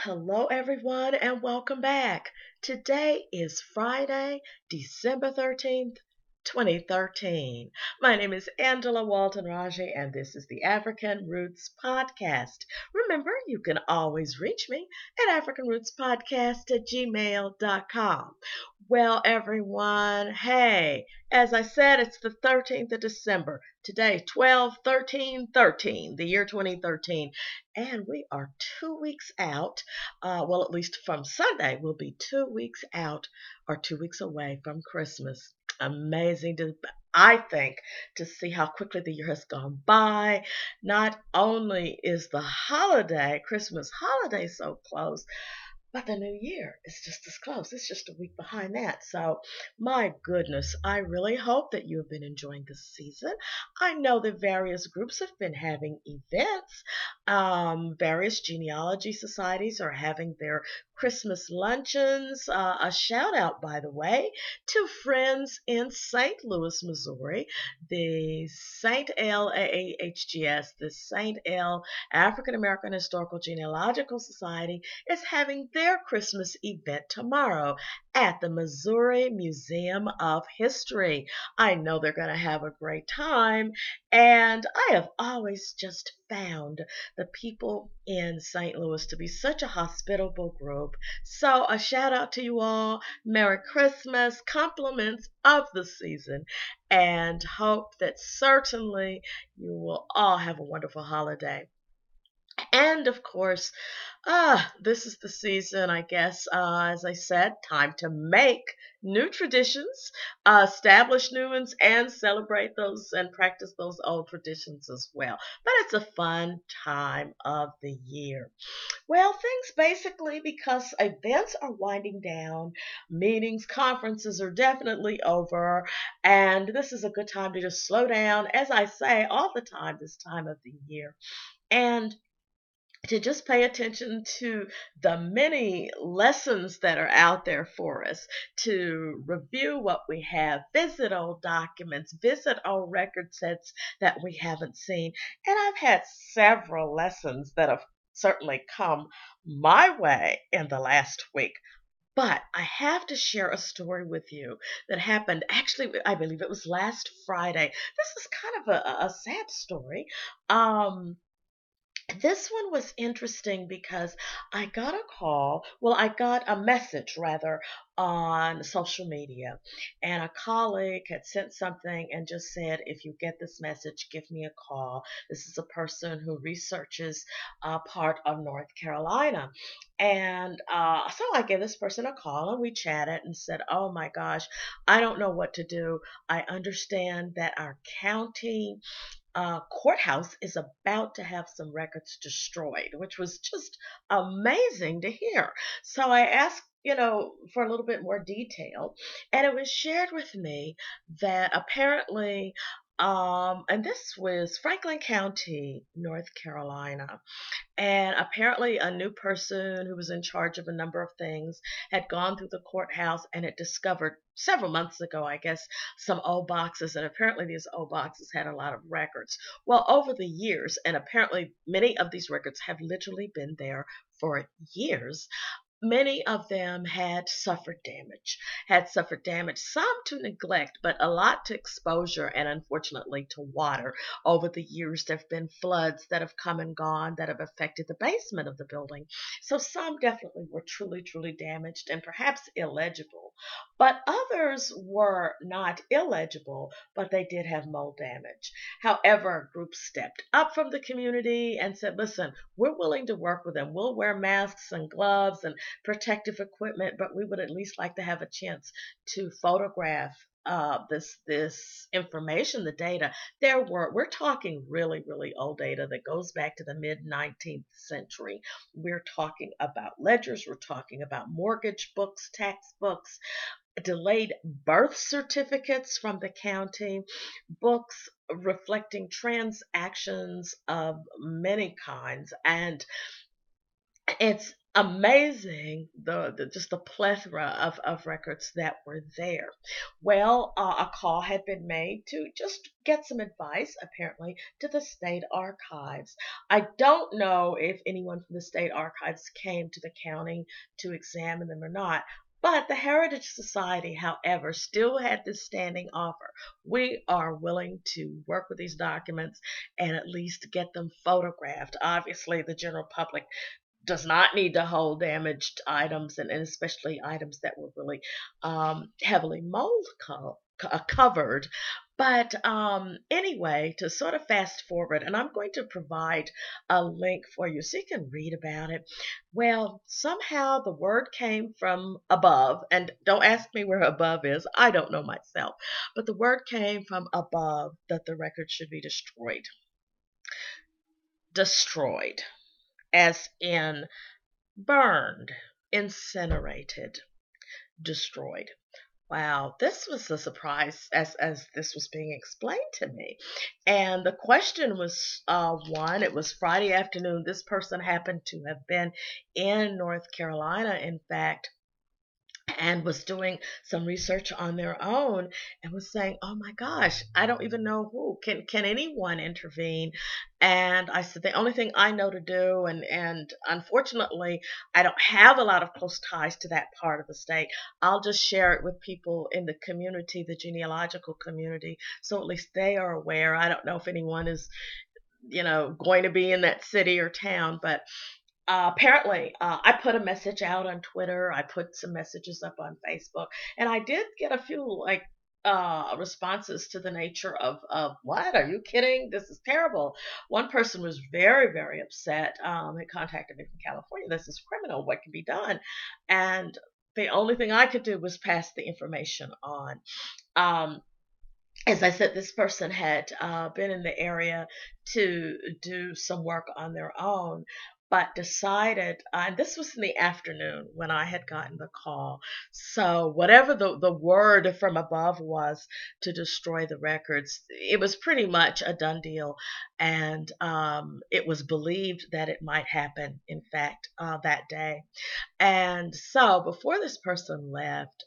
Hello everyone, and welcome back. Today is Friday, December 13th, 2013. My name is Angela Walton Raji, and this is the African Roots Podcast. Remember, you can always reach me at africanrootspodcast@gmail.com. Well, everyone, hey, as I said, it's the 13th of December. Today, 12/13/13, the year 2013, and we are 2 weeks out. Well, at least from Sunday, we'll be 2 weeks out or 2 weeks away from Christmas. Amazing I think, to see how quickly the year has gone by. Not only is the holiday, Christmas holiday, so close, but the new year is just as close. It's just a week behind that. So, my goodness, I really hope that you have been enjoying this season. I know that various groups have been having events. Various genealogy societies are having their Christmas luncheons. A shout out, by the way, to friends in St. Louis, Missouri, the St. L AAHGS, the St. L African American Historical Genealogical Society is having their Christmas event tomorrow at the Missouri Museum of History. I know they're going to have a great time, and I have always just found the people in St. Louis to be such a hospitable group. So, a shout out to you all. Merry Christmas, compliments of the season, and hope that certainly you will all have a wonderful holiday. And of course, this is the season, I guess, as I said, time to make new traditions, establish new ones, and celebrate those and practice those old traditions as well. But it's a fun time of the year. Well, things basically because events are winding down, meetings, conferences are definitely over, and this is a good time to just slow down, as I say all the time this time of the year. And to just pay attention to the many lessons that are out there for us, to review what we have, visit old documents, visit old record sets that we haven't seen. And I've had several lessons that have certainly come my way in the last week. But I have to share a story with you that happened actually, I believe it was last Friday. This is kind of a sad story. Um, this one was interesting because I got a call, well, I got a message rather on social media, and a colleague had sent something and just said, if you get this message, give me a call. This is a person who researches part of North Carolina. And so I gave this person a call and we chatted and said, oh my gosh, I don't know what to do. I understand that our county courthouse is about to have some records destroyed, which was just amazing to hear. So I asked, for a little bit more detail, and it was shared with me that apparently, and this was Franklin County, North Carolina. And apparently, a new person who was in charge of a number of things had gone through the courthouse and had discovered several months ago, I guess, some old boxes. And apparently, these old boxes had a lot of records. Well, over the years, and apparently, many of these records have literally been there for years. Many of them had suffered damage, some to neglect, but a lot to exposure and unfortunately to water. Over the years, there have been floods that have come and gone that have affected the basement of the building. So some definitely were truly, truly damaged and perhaps illegible. But others were not illegible, but they did have mold damage. However, a group stepped up from the community and said, listen, we're willing to work with them. We'll wear masks and gloves and protective equipment, but we would at least like to have a chance to photograph this information, the data. We're talking really, really old data that goes back to the mid 19th century. We're talking about ledgers, we're talking about mortgage books, tax books, delayed birth certificates from the county, books reflecting transactions of many kinds, and it's amazing the just the plethora of records that were there. Well, a call had been made to just get some advice, apparently, to the state archives. I don't know if anyone from the state archives came to the county to examine them or not. But the Heritage Society, however, still had this standing offer. We are willing to work with these documents and at least get them photographed. Obviously, the general public does not need to hold damaged items, and especially items that were really heavily covered. But anyway, to sort of fast forward, and I'm going to provide a link for you so you can read about it. Well, somehow the word came from above, and don't ask me where above is. I don't know myself. But the word came from above that the record should be destroyed. Destroyed, as in burned, incinerated, destroyed. Wow, this was a surprise as this was being explained to me. And the question was one, it was Friday afternoon. This person happened to have been in North Carolina, in fact, and was doing some research on their own and was saying, "Oh my gosh, I don't even know who can anyone intervene?" And I said, "The only thing I know to do, and unfortunately, I don't have a lot of close ties to that part of the state. I'll just share it with people in the community, the genealogical community, so at least they are aware. I don't know if anyone is, going to be in that city or town, but apparently, I put a message out on Twitter. I put some messages up on Facebook, and I did get a few responses to the nature of what? Are you kidding? This is terrible. One person was very, very upset. Had contacted me from California. This is criminal. What can be done? And the only thing I could do was pass the information on. Um, as I said, this person had been in the area to do some work on their own, but decided, and this was in the afternoon when I had gotten the call. So, whatever the word from above was to destroy the records, it was pretty much a done deal. And it was believed that it might happen, in fact, that day. And so before this person left,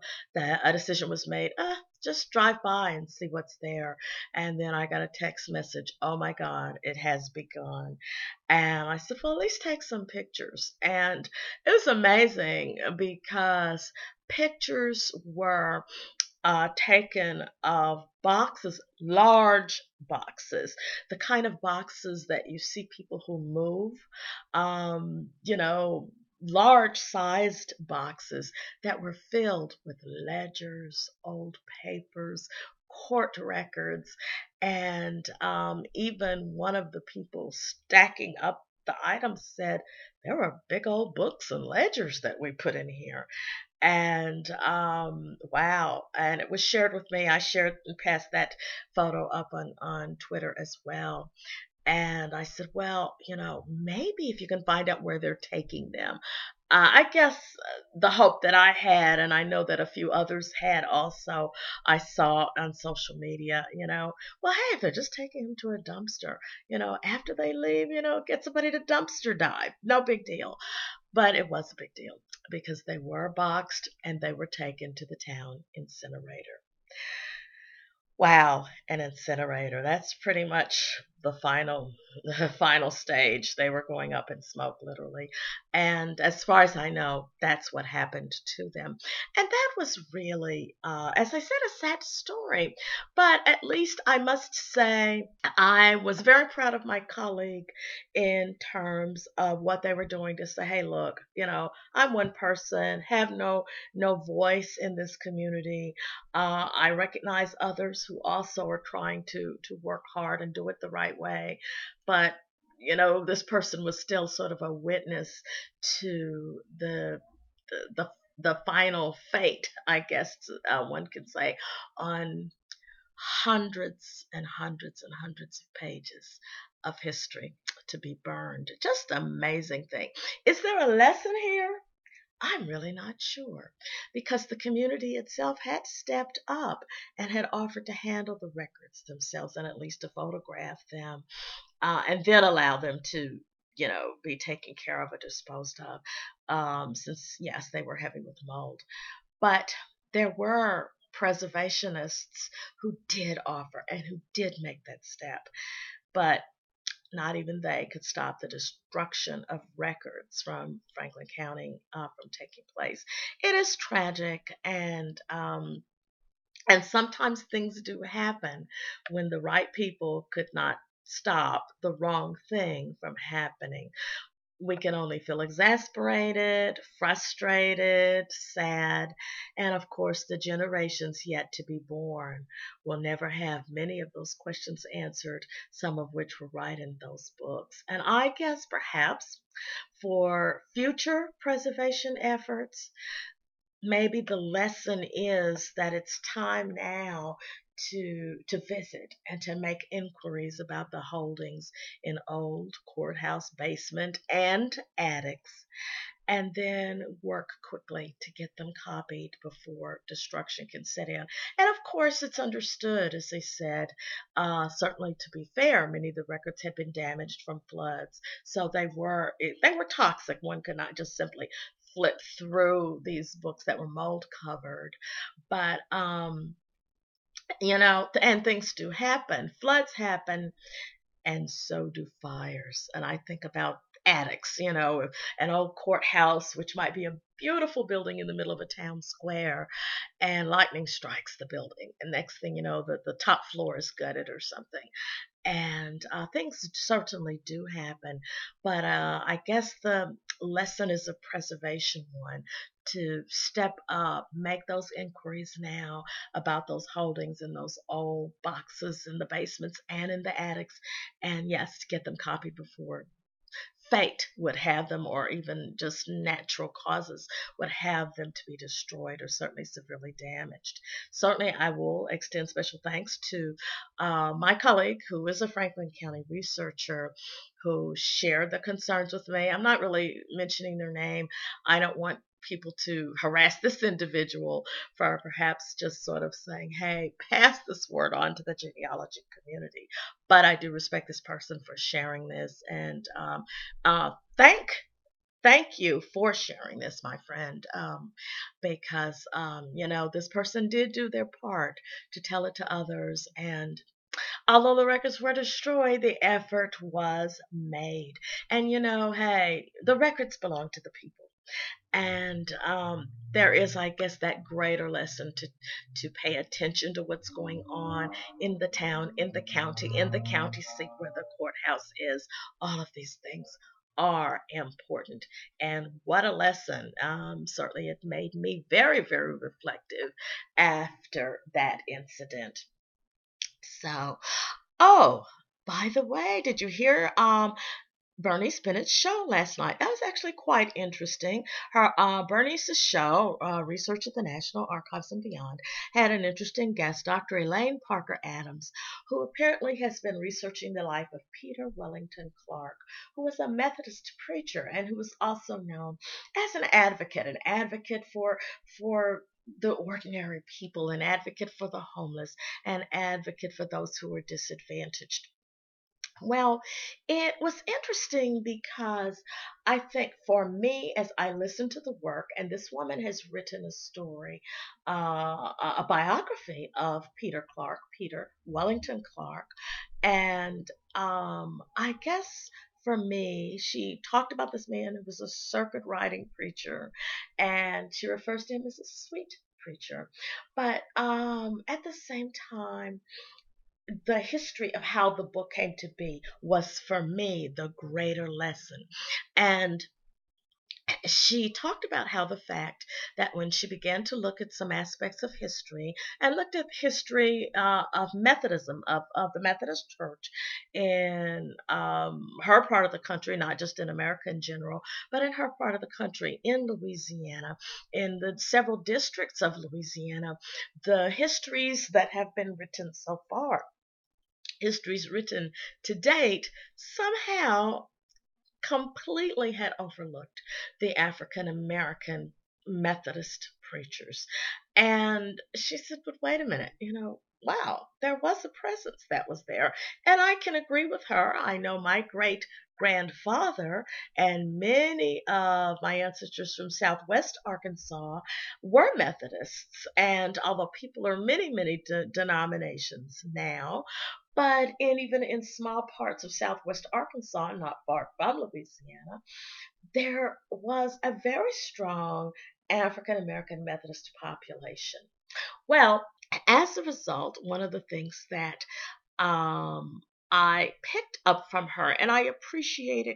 a decision was made. Just drive by and see what's there. And then I got a text message. Oh my God, it has begun. And I said, well, at least take some pictures. And it was amazing because pictures were taken of boxes, large boxes, the kind of boxes that you see people who move, you know, large sized boxes that were filled with ledgers, old papers, court records, and even one of the people stacking up the items said, there were big old books and ledgers that we put in here. And wow, and it was shared with me. I shared and passed that photo up on Twitter as well. And I said, well, maybe if you can find out where they're taking them. I guess the hope that I had, and I know that a few others had also, I saw on social media, well, hey, if they're just taking them to a dumpster, after they leave, get somebody to dumpster dive. No big deal. But it was a big deal because they were boxed and they were taken to the town incinerator. Wow, an incinerator. That's pretty much the final the final stage. They were going up in smoke literally. And as far as I know, that's what happened to them. And that was really as I said, a sad story. But at least I must say I was very proud of my colleague in terms of what they were doing to say, hey, look, I'm one person, have no voice in this community. I recognize others who also are trying to work hard and do it the right way, but this person was still sort of a witness to the final fate, I guess one could say, on hundreds and hundreds and hundreds of pages of history to be burned. Just amazing thing. Is there a lesson here? I'm really not sure because the community itself had stepped up and had offered to handle the records themselves and at least to photograph them and then allow them to, be taken care of or disposed of, since, yes, they were heavy with mold. But there were preservationists who did offer and who did make that step. But not even they could stop the destruction of records from Franklin County from taking place. It is tragic, and sometimes things do happen when the right people could not stop the wrong thing from happening. We can only feel exasperated, frustrated, sad, and of course, the generations yet to be born will never have many of those questions answered, some of which were right in those books. And I guess perhaps for future preservation efforts, maybe the lesson is that it's time now to visit and to make inquiries about the holdings in old courthouse basement and attics, and then work quickly to get them copied before destruction can set in. And of course, it's understood, as they said, certainly to be fair, many of the records had been damaged from floods, so they were toxic. One could not just simply flip through these books that were mold covered, but and things do happen. Floods happen, and so do fires. And I think about attics, an old courthouse, which might be a beautiful building in the middle of a town square, and lightning strikes the building. And next thing you know, the top floor is gutted or something. And things certainly do happen. But I guess the lesson is a preservation one, to step up, make those inquiries now about those holdings in those old boxes in the basements and in the attics. And yes, to get them copied before fate would have them, or even just natural causes would have them to be destroyed or certainly severely damaged. Certainly, I will extend special thanks to my colleague, who is a Franklin County researcher, who shared the concerns with me. I'm not really mentioning their name. I don't want people to harass this individual for perhaps just sort of saying, hey, pass this word on to the genealogy community. But I do respect this person for sharing this, and uh, thank you for sharing this, my friend, because this person did do their part to tell it to others, and although the records were destroyed, the effort was made. And hey, the records belong to the people. And there is, I guess, that greater lesson to pay attention to what's going on in the town, in the county seat where the courthouse is. All of these things are important. And what a lesson. Certainly, it made me very, very reflective after that incident. So, oh, by the way, did you hear Bernice Bennett's show last night? That was actually quite interesting. Bernice's show, Research at the National Archives and Beyond, had an interesting guest, Dr. Elaine Parker Adams, who apparently has been researching the life of Peter Wellington Clark, who was a Methodist preacher and who was also known as an advocate for the ordinary people, an advocate for the homeless, an advocate for those who were disadvantaged. Well, it was interesting because I think for me, as I listened to the work, and this woman has written a story, a biography of Peter Clark, Peter Wellington Clark, and I guess for me, she talked about this man who was a circuit riding preacher, and she refers to him as a sweet preacher. But at the same time, the history of how the book came to be was for me the greater lesson. And she talked about how the fact that when she began to look at some aspects of history and looked at history of Methodism, of the Methodist Church in her part of the country, not just in America in general, but in her part of the country, in Louisiana, in the several districts of Louisiana, the histories that have been written so far, histories written to date, somehow completely had overlooked the African American Methodist preachers. And she said, but wait a minute, wow, there was a presence that was there. And I can agree with her. I know my great grandfather and many of my ancestors from Southwest Arkansas were Methodists. And although people are many denominations now, but even in small parts of Southwest Arkansas, not far from Louisiana, there was a very strong African American Methodist population. Well, as a result, one of the things that um, I picked up from her, and I appreciated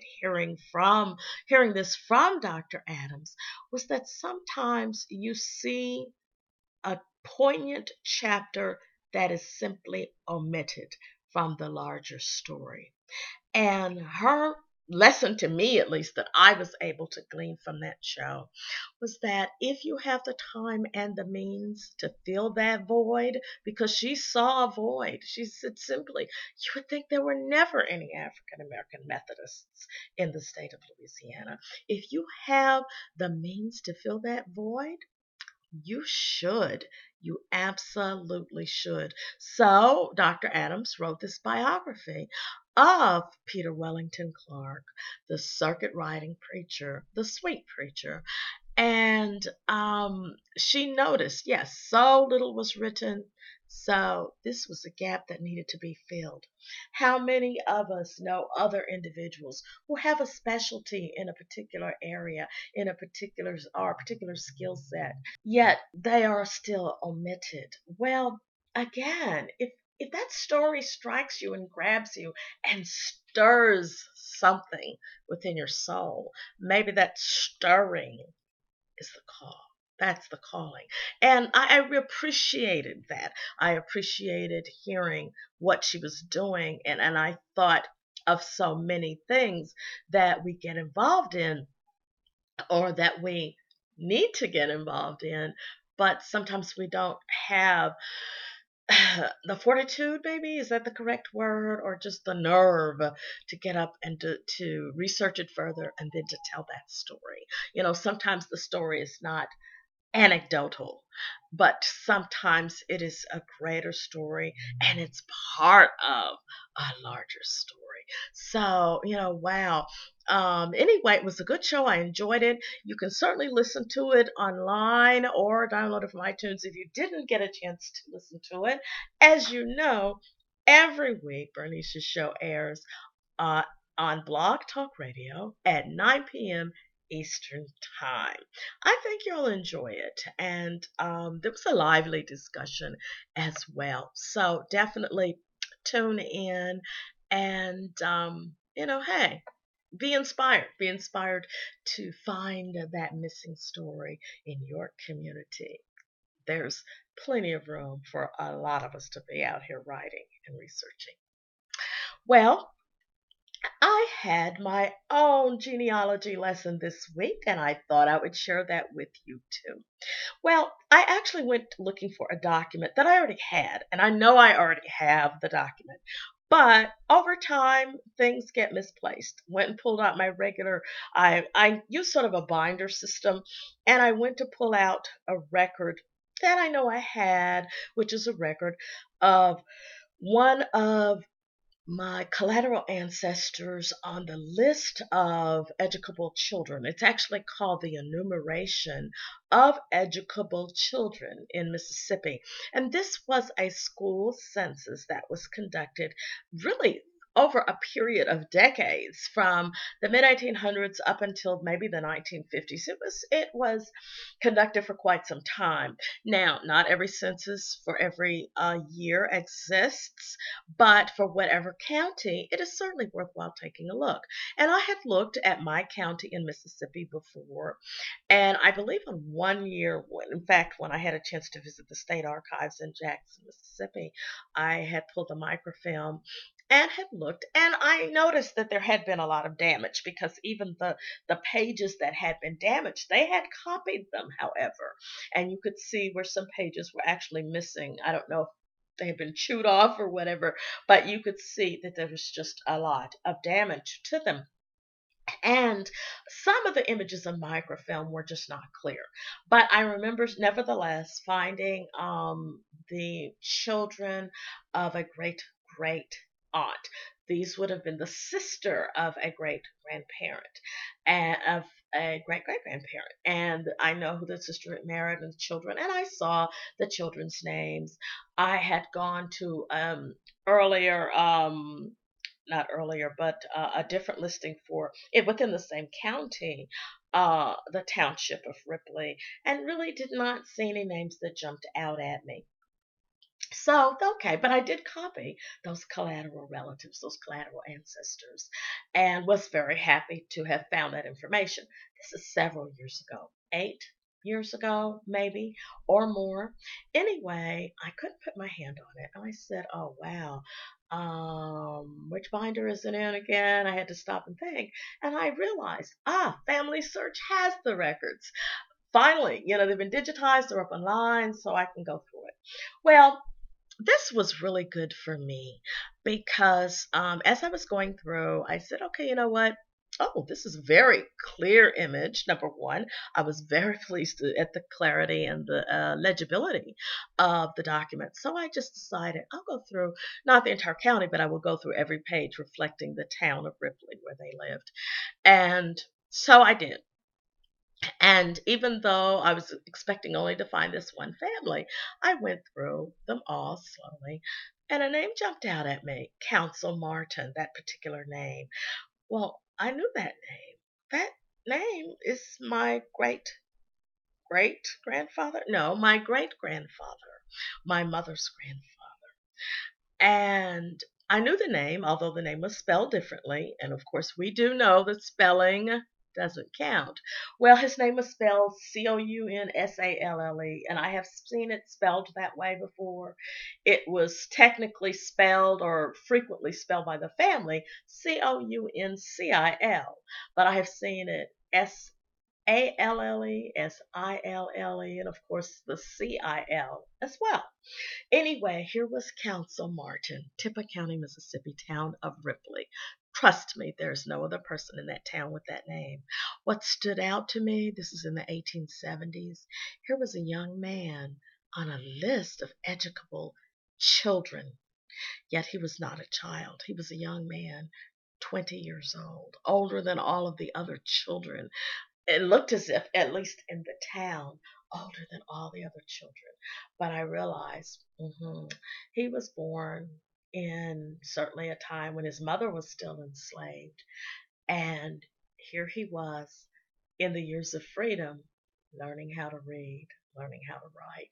hearing this from Dr. Adams, was that sometimes you see a poignant chapter that is simply omitted from the larger story. And her lesson to me, at least, that I was able to glean from that show was that if you have the time and the means to fill that void, because she saw a void, she said simply, you would think there were never any African American Methodists in the state of Louisiana. If you have the means to fill that void, you should. You absolutely should. So, Dr. Adams wrote this biography of Peter Wellington Clark, the circuit riding preacher, the sweet preacher. And she noticed, yes, so little was written. So this was a gap that needed to be filled. How many of us know other individuals who have a specialty in a particular area, in a particular skill set, yet they are still omitted? Well, again, if that story strikes you and grabs you and stirs something within your soul, maybe that stirring is the call. That's the calling. And I appreciated that. I appreciated hearing what she was doing. And I thought of so many things that we get involved in or that we need to get involved in, but sometimes we don't have the fortitude, maybe, is that the correct word, or just the nerve to get up and to research it further and then to tell that story. Sometimes the story is not anecdotal, but sometimes it is a greater story and it's part of a larger story. So, wow. Anyway, it was a good show. I enjoyed it. You can certainly listen to it online or download it from iTunes if you didn't get a chance to listen to it. As you know, every week Bernice's show airs uh, on Blog Talk Radio at 9 p.m. Eastern Time. I think you'll enjoy it. And there was a lively discussion as well. So definitely tune in and, hey, be inspired. Be inspired to find that missing story in your community. There's plenty of room for a lot of us to be out here writing and researching. Well, I had my own genealogy lesson this week, and I thought I would share that with you too. Well, I actually went looking for a document that I already had, and I know I already have the document. But over time, things get misplaced. Went and pulled out my regular, I use sort of a binder system, and I went to pull out a record that I know I had, which is a record of one of my collateral ancestors on the list of educable children. It's actually called the Enumeration of Educable Children in Mississippi. And this was a school census that was conducted really over a period of decades from the mid 1800s up until maybe the 1950s. It was conducted for quite some time. Now, not every census for every year exists, but for whatever county, it is certainly worthwhile taking a look. And I had looked at my county in Mississippi before, and I believe in one year, in fact, when I had a chance to visit the state archives in Jackson, Mississippi, I had pulled the microfilm and had looked, and I noticed that there had been a lot of damage because even the pages that had been damaged, they had copied them, however, and you could see where some pages were actually missing. I don't know if they had been chewed off or whatever, but you could see that there was just a lot of damage to them. And some of the images of microfilm were just not clear. But I remember, nevertheless, finding the children of a great great aunt. These would have been the sister of a great grandparent and of a great great grandparent. And I know who the sister had married and the children, and I saw the children's names. I had gone to earlier not earlier, but a different listing for it within the same county, the township of Ripley, and really did not see any names that jumped out at me. So, okay, but I did copy those collateral relatives, those collateral ancestors, and was very happy to have found that information. This is several years ago, 8 years ago, maybe, or more. Anyway, I couldn't put my hand on it. And I said, oh, wow, which binder is it in again? I had to stop and think. And I realized, Family Search has the records. Finally, they've been digitized, they're up online, so I can go through it. Well, this was really good for me because as I was going through, I said, okay, you know what? Oh, this is a very clear image. Number one, I was very pleased at the clarity and the legibility of the document. So I just decided I'll go through, not the entire county, but I will go through every page reflecting the town of Ripley where they lived. And so I did. And even though I was expecting only to find this one family, I went through them all slowly, and a name jumped out at me, Council Martin, that particular name. Well, I knew that name. That name is my great great grandfather. No, my great grandfather, my mother's grandfather. And I knew the name, although the name was spelled differently. And of course, we do know that spelling doesn't count. Well, his name was spelled Counsale, and I have seen it spelled that way before. It was technically spelled or frequently spelled by the family Council, but I have seen it Alle, and of course the CIL as well. Anyway, here was Council Martin, Tippah County, Mississippi, town of Ripley. Trust me, there's no other person in that town with that name. What stood out to me, this is in the 1870s, here was a young man on a list of educable children, yet he was not a child. He was a young man, 20 years old, older than all of the other children. It looked as if, at least in the town, older than all the other children. But I realized he was born in certainly a time when his mother was still enslaved. And here he was in the years of freedom, learning how to read, learning how to write.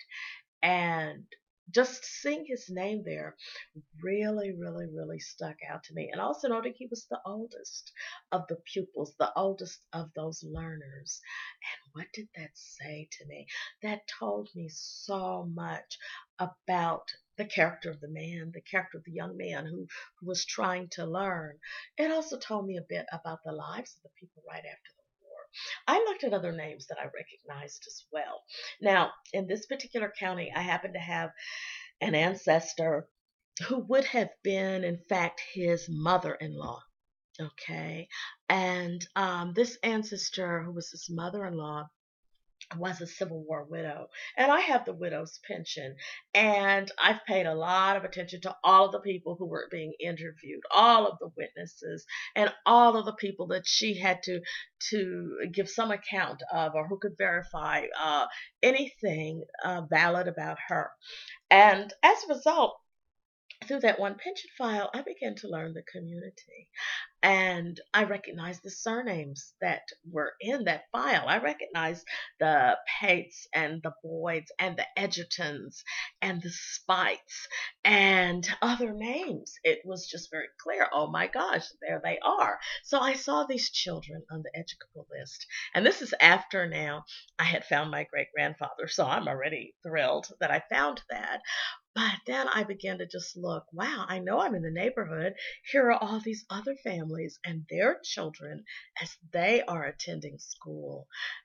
And just seeing his name there really, really, really stuck out to me. And also noting he was the oldest of the pupils, the oldest of those learners. And what did that say to me? That told me so much about the character of the man, the character of the young man who was trying to learn. It also told me a bit about the lives of the people right after the war. I looked at other names that I recognized as well. Now, in this particular county, I happen to have an ancestor who would have been, in fact, his mother in law. Okay. And this ancestor, who was his mother in law, was a Civil War widow. And I have the widow's pension. And I've paid a lot of attention to all of the people who were being interviewed, all of the witnesses, and all of the people that she had to give some account of or who could verify anything valid about her. And as a result, through that one pension file, I began to learn the community. And I recognized the surnames that were in that file. I recognized the Pates and the Boyds and the Edgertons and the Spites and other names. It was just very clear. Oh my gosh, there they are. So I saw these children on the educable list. And this is after now I had found my great grandfather. So I'm already thrilled that I found that. But then I began to just look, wow, I know I'm in the neighborhood. Here are all these other families and their children as they are attending school.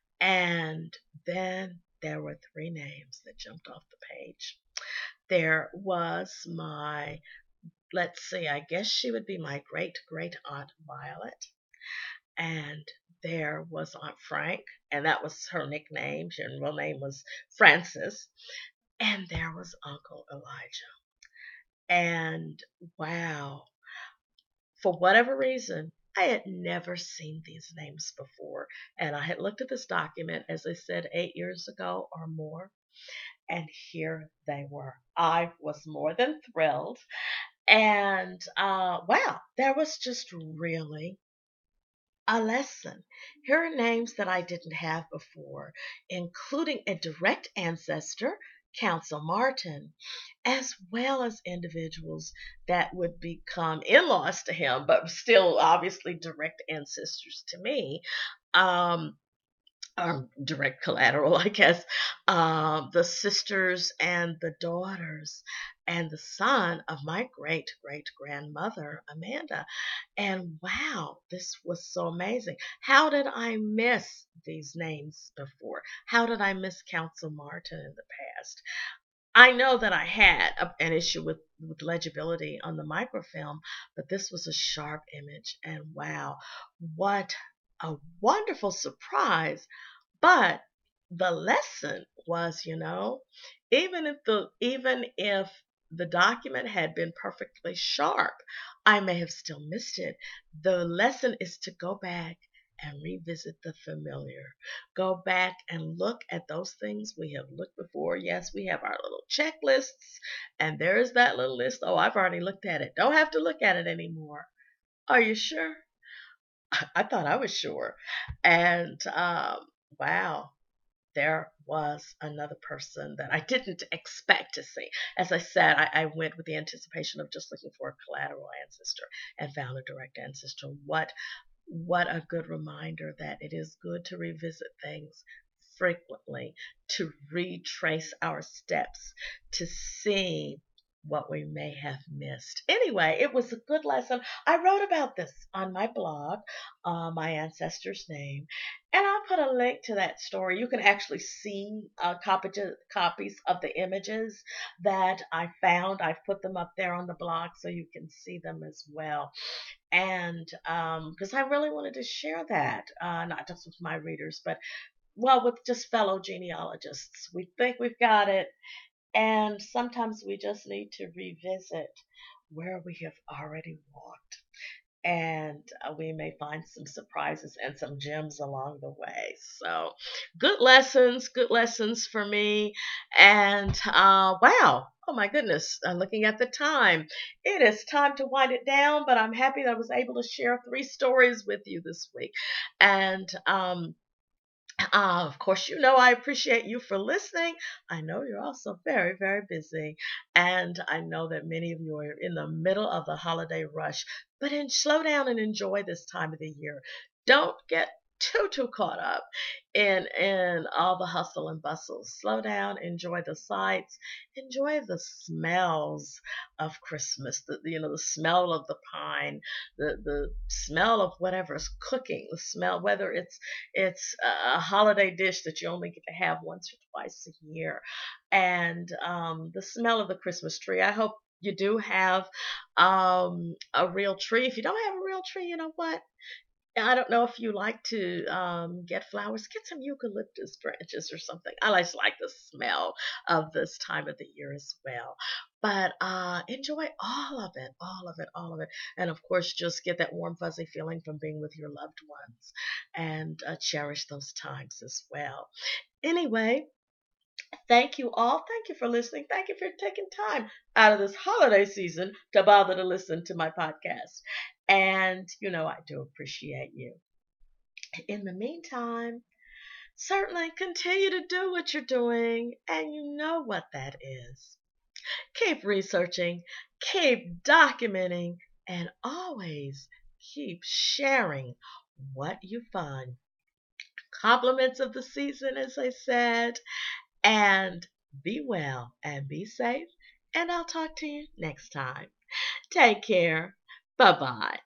And then there were three names that jumped off the page. There was my, let's see, I guess she would be my great great aunt Violet. and there was Aunt Frank, and that was her nickname. Her real name was Frances. And there was Uncle Elijah. And wow, for whatever reason, I had never seen these names before. And I had looked at this document, as I said, 8 years ago or more. And here they were. I was more than thrilled. And wow, there was just really a lesson. Here are names that I didn't have before, including a direct ancestor, Council Martin, as well as individuals that would become in laws to him, but still obviously direct ancestors to me. Um, Direct collateral, I guess, the sisters and the daughters and the son of my great great grandmother, Amanda. And wow, this was so amazing. How did I miss these names before? How did I miss Council Martin in the past? I know that I had an issue with legibility on the microfilm, but this was a sharp image. And wow, what a wonderful surprise. But the lesson was, even if the document had been perfectly sharp, I may have still missed it. The lesson is to go back and revisit the familiar. Go back and look at those things we have looked before. Yes, we have our little checklists, and there's that little list. Oh, I've already looked at it. Don't have to look at it anymore. Are you sure? I thought I was sure. And wow, there was another person that I didn't expect to see. As I said, I went with the anticipation of just looking for a collateral ancestor and found a direct ancestor. What a good reminder that it is good to revisit things frequently, to retrace our steps, to see what we may have missed. Anyway, it was a good lesson. I wrote about this on my blog, my ancestor's name, and I'll put a link to that story. You can actually see copies of the images that I found. I've put them up there on the blog so you can see them as well. And because I really wanted to share that, not just with my readers, but well, with just fellow genealogists. We think we've got it, and sometimes we just need to revisit where we have already walked. And we may find some surprises and some gems along the way. So, good lessons for me. And wow, oh my goodness, looking at the time, it is time to wind it down. But I'm happy that I was able to share 3 stories with you this week. And of course, I appreciate you for listening. I know you're also very, very busy. And I know that many of you are in the middle of the holiday rush, but slow down and enjoy this time of the year. Don't get too caught up in all the hustle and bustle. Slow down, enjoy the sights, enjoy the smells of Christmas, the smell of the pine, the smell of whatever's cooking, the smell, whether it's a holiday dish that you only get to have once or twice a year. And the smell of the Christmas tree. I hope you do have a real tree. If you don't have a real tree, you know what? I don't know if you like to get flowers. Get some eucalyptus branches or something. I just like the smell of this time of the year as well. But enjoy all of it, all of it, all of it. And of course, just get that warm, fuzzy feeling from being with your loved ones and cherish those times as well. Anyway, thank you all. Thank you for listening. Thank you for taking time out of this holiday season to bother to listen to my podcast. And I do appreciate you. In the meantime, certainly continue to do what you're doing, and you know what that is. Keep researching, keep documenting, and always keep sharing what you find. Compliments of the season, as I said, and be well and be safe. And I'll talk to you next time. Take care. Bye bye.